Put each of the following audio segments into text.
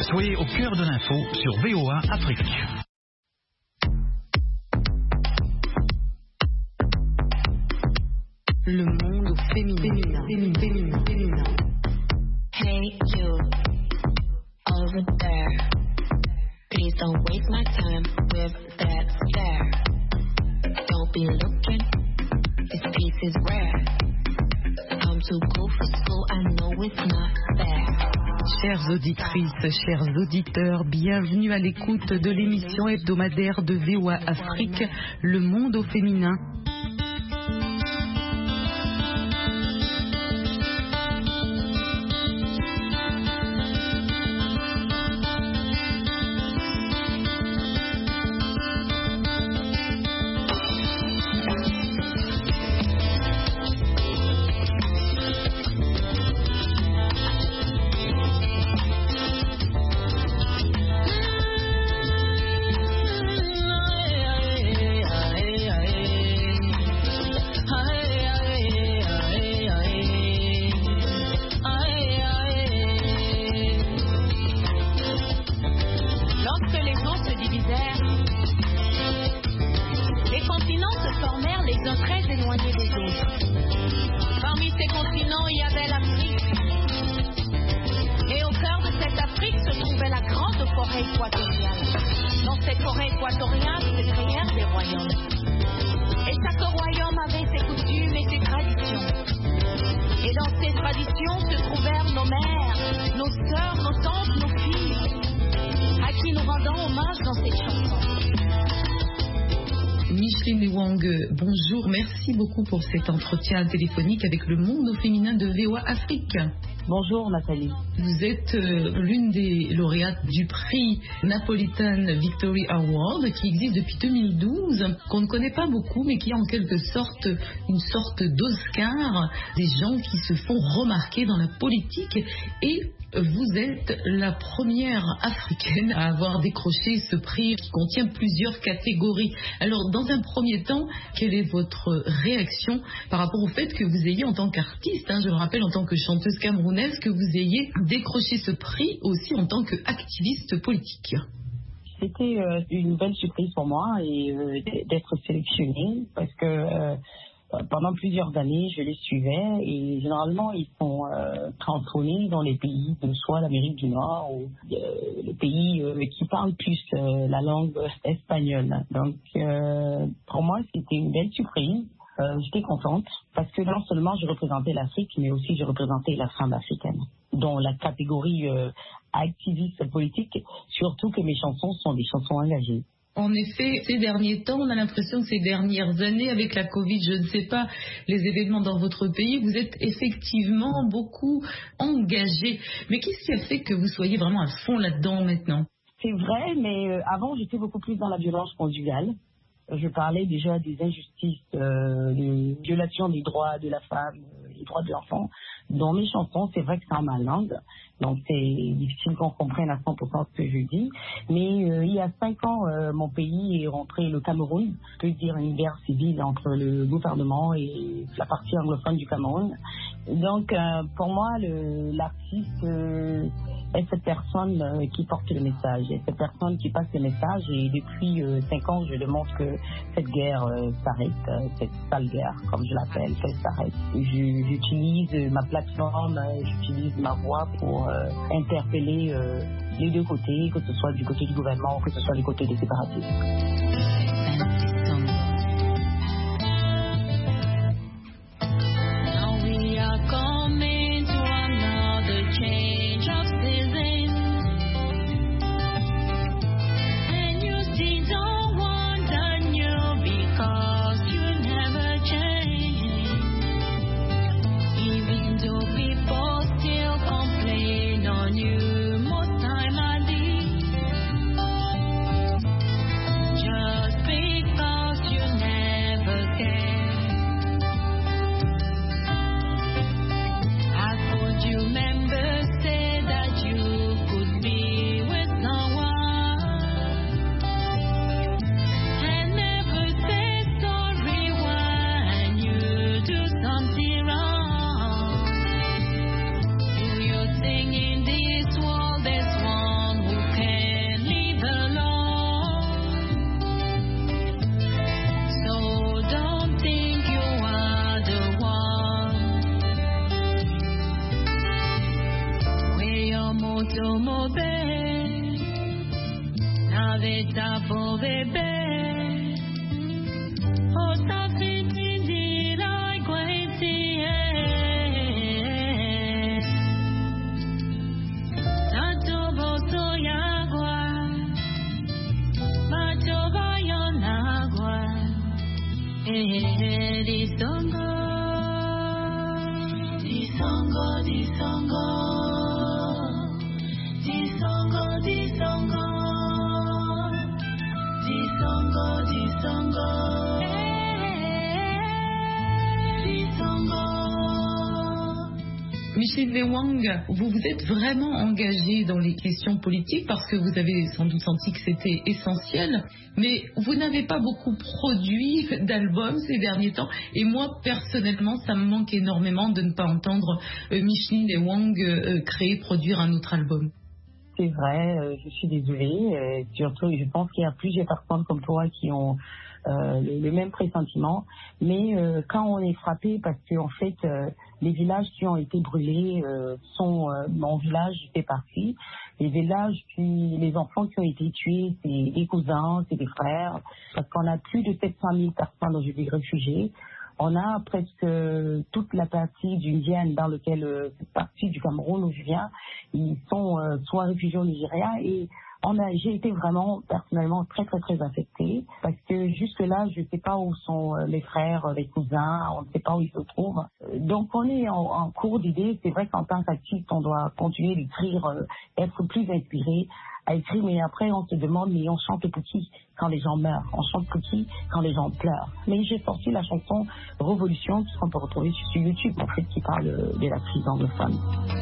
Soyez au cœur de l'info sur VOA Afrique. Le monde féminin. Hey you, over there. Please don't waste my time with that stare. Don't be looking, this piece is rare. I'm too cool for school, I know it's not fair. Chères auditrices, chers auditeurs, bienvenue à l'écoute de l'émission hebdomadaire de VOA Afrique, Le monde au féminin. Bonjour, merci beaucoup pour cet entretien téléphonique avec le monde au féminin de VOA Afrique. Bonjour Nathalie. Vous êtes l'une des lauréates du prix Napolitan Victory Award qui existe depuis 2012, qu'on ne connaît pas beaucoup mais qui est en quelque sorte une sorte d'Oscar des gens qui se font remarquer dans la politique, et vous êtes la première africaine à avoir décroché ce prix qui contient plusieurs catégories. Alors, dans un premier temps, quelle est votre réaction par rapport au fait que vous ayez, en tant qu'artiste, je le rappelle, en tant que chanteuse camerounaise, que vous ayez décroché ce prix aussi en tant qu'activiste politique? C'était une belle surprise pour moi d'être sélectionnée parce que pendant plusieurs années, je les suivais et généralement, ils sont cantonnés dans les pays de soit l'Amérique du Nord ou les pays qui parlent plus la langue espagnole. Donc, pour moi, c'était une belle surprise. J'étais contente parce que non seulement je représentais l'Afrique, mais aussi je représentais la femme africaine, dans la catégorie activiste politique, surtout que mes chansons sont des chansons engagées. En effet, ces derniers temps, on a l'impression que ces dernières années, avec la Covid, je ne sais pas, les événements dans votre pays, vous êtes effectivement beaucoup engagés. Mais qu'est-ce qui a fait que vous soyez vraiment à fond là-dedans maintenant? C'est vrai, mais avant, j'étais beaucoup plus dans la violence conjugale. Je parlais déjà des injustices, des violations des droits de la femme, des droits de l'enfant. Dans mes chansons, c'est vrai que c'est en ma langue, donc c'est difficile qu'on comprenne à 100% ce que je dis. Mais il y a 5 ans, mon pays est rentré, le Cameroun, je peux dire une guerre civile entre le gouvernement et la partie anglophone du Cameroun. Donc pour moi, l'artiste est cette personne qui porte le message, est cette personne qui passe le message, et depuis 5 ans, je demande que cette guerre s'arrête, cette sale guerre, comme je l'appelle, qu'elle s'arrête. J'utilise ma plateforme, j'utilise ma voix pour interpeller les deux côtés, que ce soit du côté du gouvernement ou que ce soit du côté des séparatistes. Just because como be, naveta po bebe, ota fiti dira kwenti tato boto yagua, macho bayonagua, disongo. Disongo, disongo, disongo, disongo, disongo, disongo, disongo. Micheline Wang, vous vous êtes vraiment engagée dans les questions politiques parce que vous avez sans doute senti que c'était essentiel, mais vous n'avez pas beaucoup produit d'albums ces derniers temps. Et moi, personnellement, ça me manque énormément de ne pas entendre Micheline Wang créer, produire un autre album. C'est vrai, je suis désolée. Surtout, je pense qu'il y a plusieurs personnes comme toi qui ont le même pressentiment. Mais quand on est frappé, parce qu'en fait, les villages qui ont été brûlés sont... mon village fait partie. Les villages, les enfants qui ont été tués, c'est des cousins, c'est des frères. Parce qu'on a plus de 700 000 personnes dans les réfugiés. On a presque toute la partie du Ndian dans laquelle cette partie du Cameroun où je viens, ils sont soit réfugiés au Nigeria et j'ai été vraiment personnellement très très très affectée parce que jusque là je ne sais pas où sont les frères, les cousins, on ne sait pas où ils se trouvent. Donc on est en cours d'idées. C'est vrai qu'en tant qu'artiste on doit continuer d'écrire, être plus inspiré à écrire, mais après on se demande mais on chante petit quand les gens meurent, on chante petit quand les gens pleurent. Mais j'ai sorti la chanson Révolution qu'on peut retrouver sur YouTube en fait qui parle de la crise anglophone.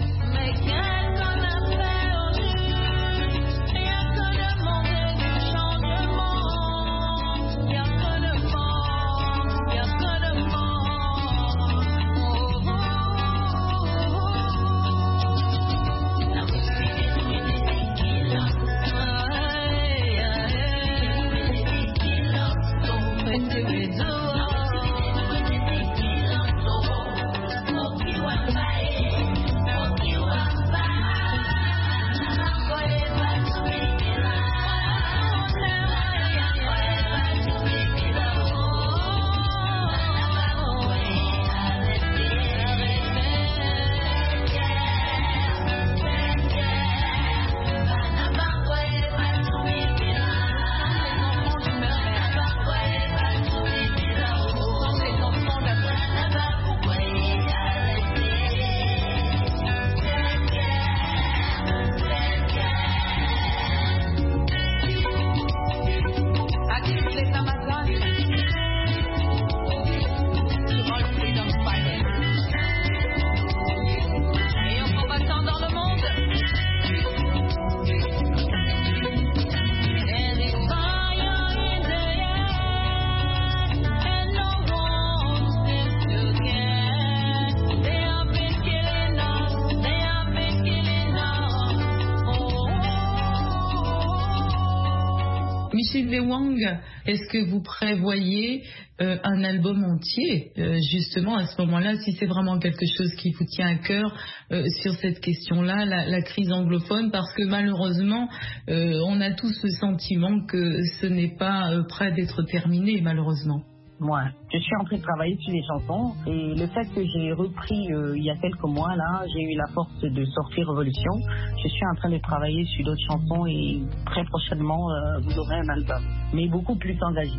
Micheline Wang, est-ce que vous prévoyez un album entier, justement à ce moment-là, si c'est vraiment quelque chose qui vous tient à cœur sur cette question-là, la crise anglophone, parce que malheureusement, on a tous le sentiment que ce n'est pas prêt d'être terminé, malheureusement. Moi, je suis en train de travailler sur les chansons et le fait que j'ai repris il y a quelques mois là, j'ai eu la force de sortir Révolution. Je suis en train de travailler sur d'autres chansons et très prochainement vous aurez un album, mais beaucoup plus engagé.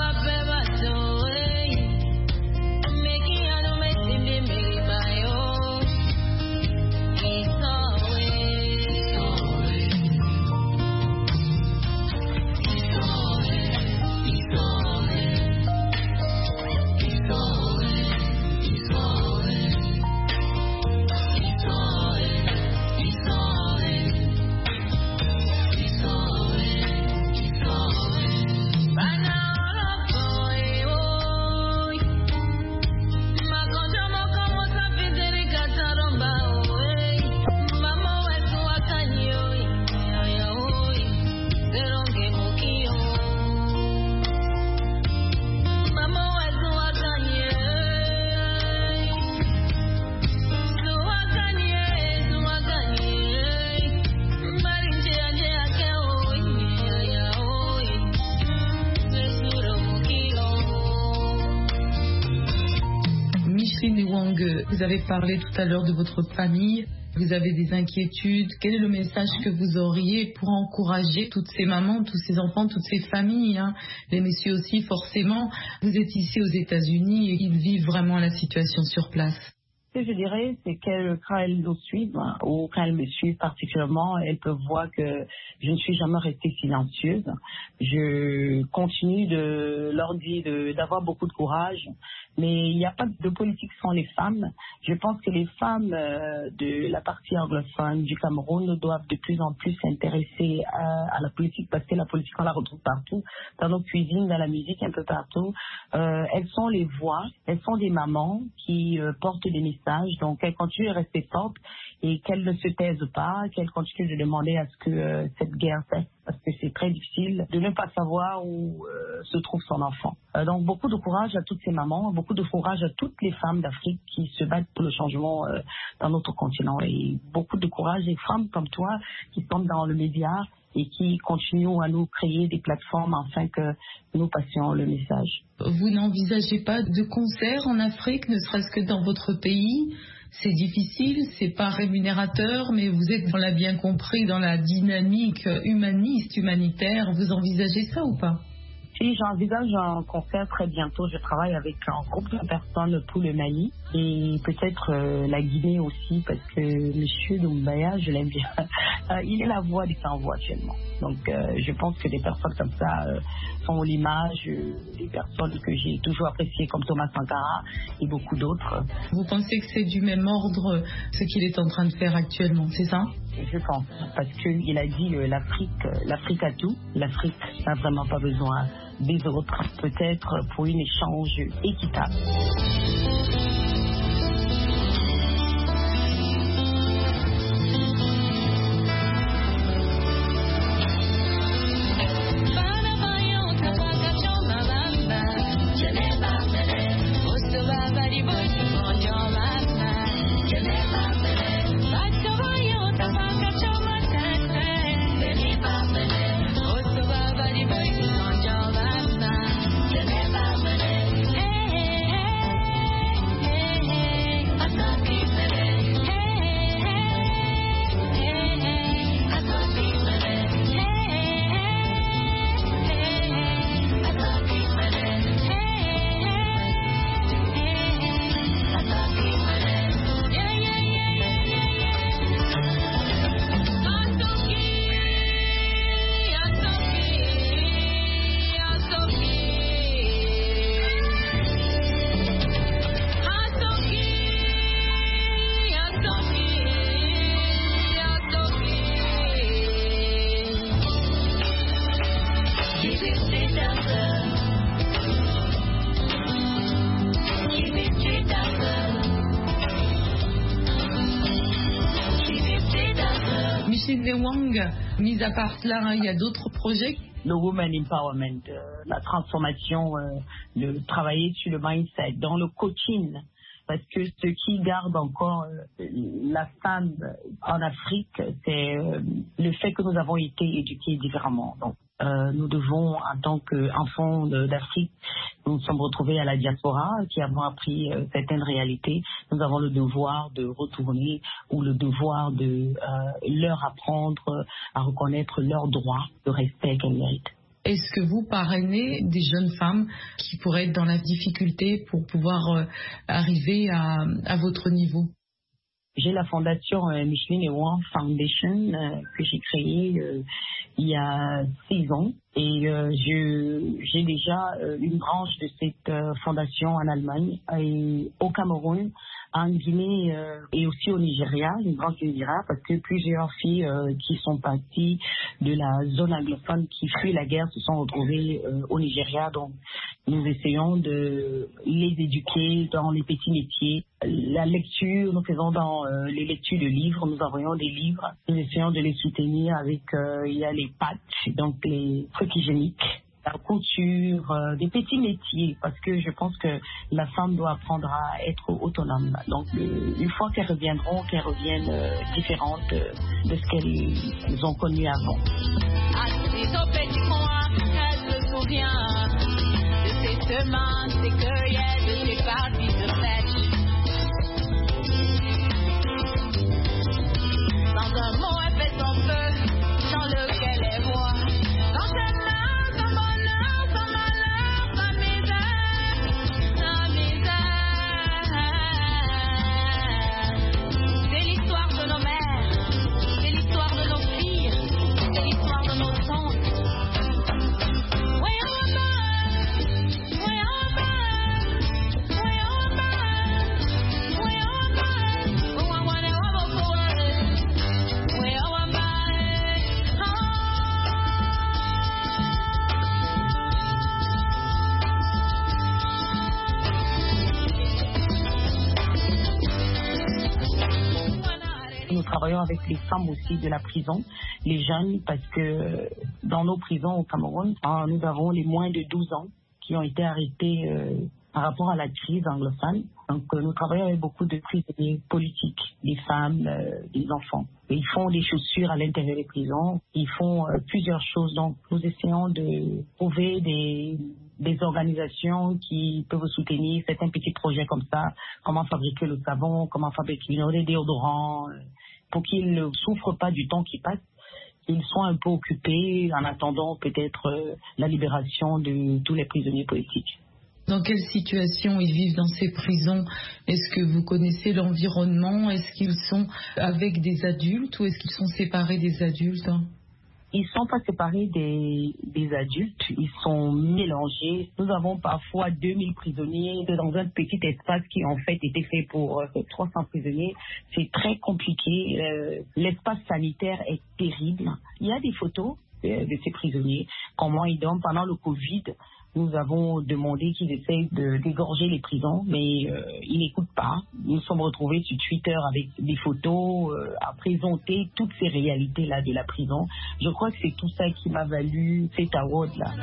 Making Wang, vous avez parlé tout à l'heure de votre famille. Vous avez des inquiétudes. Quel est le message que vous auriez pour encourager toutes ces mamans, tous ces enfants, toutes ces familles, les messieurs aussi forcément. Vous êtes ici aux États-Unis et ils vivent vraiment la situation sur place. Ce que je dirais, c'est que quand elles nous suivent, ou quand elles me suivent particulièrement, elles peuvent voir que je ne suis jamais restée silencieuse. Je continue de leur dire d'avoir beaucoup de courage, mais il n'y a pas de politique sans les femmes. Je pense que les femmes de la partie anglophone du Cameroun doivent de plus en plus s'intéresser à la politique, parce que la politique, on la retrouve partout, dans nos cuisines, dans la musique, un peu partout. Elles sont les voix, elles sont des mamans qui portent des messages. Donc, qu'elles continuent de rester fortes et qu'elles ne se taisent pas, qu'elles continuent de demander à ce que cette guerre cesse, parce que c'est très difficile de ne pas savoir où se trouve son enfant. Donc, beaucoup de courage à toutes ces mamans, beaucoup de courage à toutes les femmes d'Afrique qui se battent pour le changement dans notre continent, et beaucoup de courage des femmes comme toi qui sont dans le média et qui continuent à nous créer des plateformes afin que nous passions le message. Vous n'envisagez pas de concerts en Afrique, ne serait-ce que dans votre pays? C'est difficile, c'est pas rémunérateur, mais vous êtes, on l'a bien compris, dans la dynamique humaniste, humanitaire. Vous envisagez ça ou pas? Si, j'envisage un concert très bientôt. Je travaille avec un groupe de personnes pour le Mali et peut-être la Guinée aussi, parce que Monsieur Doumbaya, je l'aime bien. Il est la voix des sans-voix actuellement. Donc je pense que des personnes comme ça sont l'image des personnes que j'ai toujours appréciées, comme Thomas Sankara et beaucoup d'autres. Vous pensez que c'est du même ordre ce qu'il est en train de faire actuellement, c'est ça? Je pense, parce qu'il a dit l'Afrique a tout. L'Afrique n'a vraiment pas besoin des autres, peut-être pour un échange équitable. Wang, mis à part cela, il y a d'autres projets? Le Women Empowerment, la transformation, de travailler sur le mindset, dans le coaching, parce que ce qui garde encore la femme en Afrique, c'est le fait que nous avons été éduqués différemment. Donc, nous devons, en tant qu'enfants d'Afrique, nous nous sommes retrouvés à la diaspora, qui avons appris certaines réalités. Nous avons le devoir de retourner, ou le devoir de leur apprendre à reconnaître leurs droits, le respect qu'elles méritent. Est-ce que vous parrainez des jeunes femmes qui pourraient être dans la difficulté pour pouvoir arriver à votre niveau? J'ai la fondation Micheline Ewan Foundation que j'ai créée il y a 6 ans, et j'ai déjà une branche de cette fondation en Allemagne et au Cameroun, en Guinée et aussi au Nigeria, une branche du Nigeria, parce que plusieurs filles qui sont parties de la zone anglophone, qui fuient la guerre, se sont retrouvées au Nigeria. Donc nous essayons de les éduquer dans les petits métiers. La lecture, nous faisons dans les lectures de livres, nous envoyons des livres, nous essayons de les soutenir avec, il y a les patchs, donc les trucs hygiéniques, la couture, des petits métiers, parce que je pense que la femme doit apprendre à être autonome. Donc une fois qu'elles reviendront, qu'elles reviennent différentes de ce qu'elles ont connu avant. Assise au petit coin, elle se souvient de ses semences, des cueillettes, de ses parties de pêche. un mot, elle fait son feu, dans lequel elle voit. Dans ses mains, son bonheur, son malheur, sa misère, sa misère. C'est l'histoire de nos mères, c'est l'histoire de nos filles, c'est l'histoire de nos tantes. Nous travaillons avec les femmes aussi de la prison, les jeunes, parce que dans nos prisons au Cameroun, nous avons les moins de 12 ans qui ont été arrêtés par rapport à la crise anglophone. Donc nous travaillons avec beaucoup de prisonniers politiques, des femmes, des enfants. Et ils font des chaussures à l'intérieur des prisons, ils font plusieurs choses. Donc nous essayons de trouver des organisations qui peuvent soutenir certains petits projets comme ça, comment fabriquer le savon, comment fabriquer des déodorants, pour qu'ils ne souffrent pas du temps qui passe, qu'ils soient un peu occupés en attendant peut-être la libération de tous les prisonniers politiques. Dans quelle situation ils vivent dans ces prisons? Est-ce que vous connaissez l'environnement? Est-ce qu'ils sont avec des adultes ou est-ce qu'ils sont séparés des adultes? Ils ne sont pas séparés des adultes, ils sont mélangés. Nous avons parfois 2000 prisonniers dans un petit espace qui en fait était fait pour 300 prisonniers. C'est très compliqué. L'espace sanitaire est terrible. Il y a des photos de ces prisonniers, comment ils dorment pendant le Covid. Nous avons demandé qu'ils essayent d'égorger les prisons, mais ils n'écoutent pas. Nous nous sommes retrouvés sur Twitter avec des photos à présenter toutes ces réalités-là de la prison. Je crois que c'est tout ça qui m'a valu cet award-là.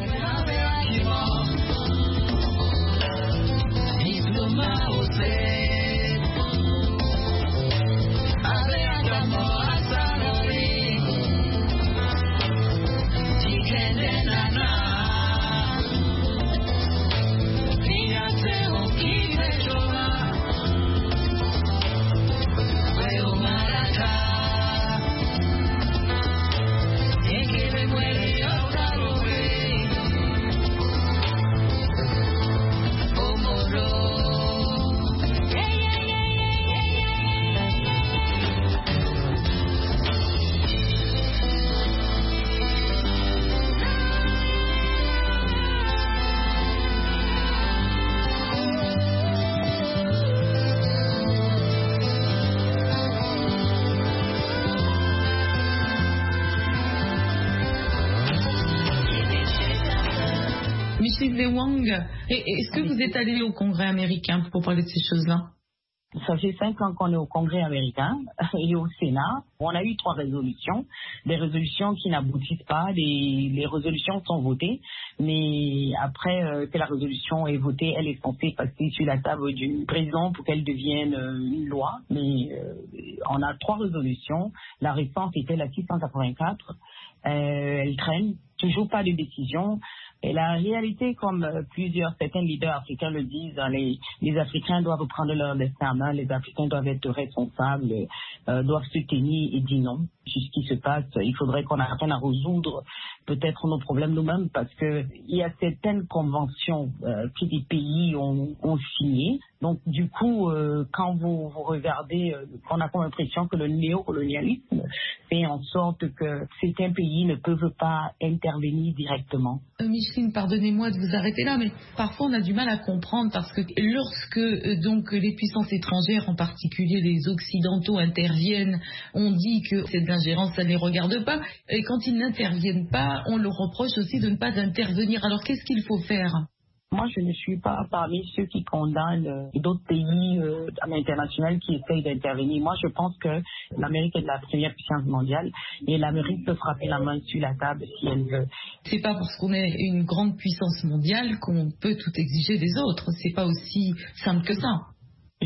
Micheline Wang, est-ce que vous êtes allé au Congrès américain pour parler de ces choses-là? Ça fait 5 ans qu'on est au Congrès américain et au Sénat. On a eu 3 résolutions, des résolutions qui n'aboutissent pas, les résolutions sont votées, mais après que la résolution est votée, elle est censée passer sur la table du président pour qu'elle devienne une loi. Mais on a 3 résolutions. La récente était la 684. Elle traîne, toujours pas de décision. Et la réalité, comme certains leaders africains le disent, les Africains doivent prendre leur destin en main, les Africains doivent être responsables, doivent se tenir et dire non. Sur ce qui se passe, il faudrait qu'on apprenne à résoudre peut-être nos problèmes nous-mêmes, parce que il y a certaines conventions que des pays ont signées. Donc du coup, quand vous regardez, on a comme l'impression que le néocolonialisme fait en sorte que certains pays ne peuvent pas intervenir directement. Micheline, pardonnez-moi de vous arrêter là, mais parfois on a du mal à comprendre, parce que lorsque donc les puissances étrangères, en particulier les Occidentaux, interviennent, on dit que cette ingérence, ça ne les regarde pas, et quand ils n'interviennent pas, on leur reproche aussi de ne pas intervenir. Alors qu'est-ce qu'il faut faire? Moi, je ne suis pas parmi ceux qui condamnent d'autres pays à l'international qui essayent d'intervenir. Moi, je pense que l'Amérique est la première puissance mondiale et l'Amérique peut frapper la main sur la table si elle veut. C'est pas parce qu'on est une grande puissance mondiale qu'on peut tout exiger des autres. C'est pas aussi simple que ça.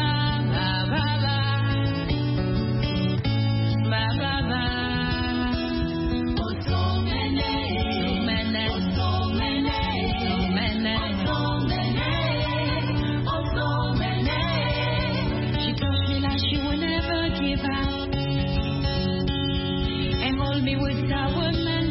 Give out and hold me with our men.